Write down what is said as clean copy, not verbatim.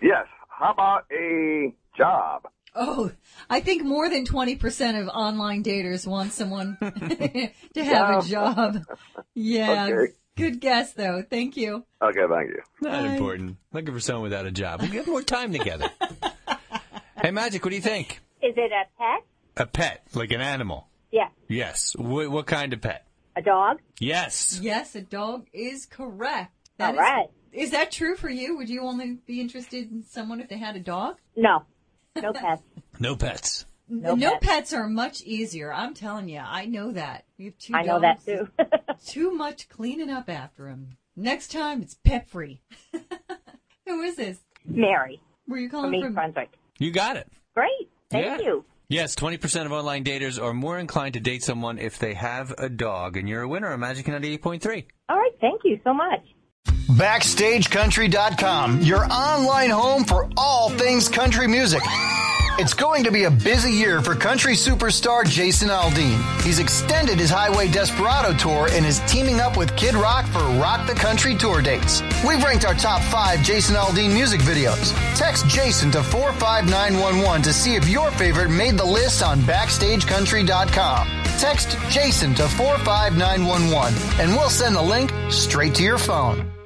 Yes. How about a job? Oh, I think more than 20% of online daters want someone to have a job. Yeah. Okay. Good guess, though. Thank you. Okay, thank you. Not important. Looking for someone without a job. We'll get more time together. Hey, Magic, what do you think? Is it a pet? A pet, like an animal. Yes. Yes. What kind of pet? A dog? Yes. Yes, a dog is correct. All right. Is that true for you? Would you only be interested in someone if they had a dog? No. No pets. No pets. No pets are much easier. I'm telling you. I know that. We have 2 dogs. I know that, too. Too much cleaning up after them. Next time, it's pet-free. Who is this? Mary. Where are you calling From East from? Brunswick. You got it. Great. Thank you. Yes, 20% of online daters are more inclined to date someone if they have a dog. And you're a winner of Magic 98.3. All right. Thank you so much. BackstageCountry.com, your online home for all things country music. It's going to be a busy year for country superstar Jason Aldean. He's extended his Highway Desperado tour and is teaming up with Kid Rock for Rock the Country tour dates. We've ranked our top 5 Jason Aldean music videos. Text Jason to 45911 to see if your favorite made the list on BackstageCountry.com. Text Jason to 45911 and we'll send the link straight to your phone.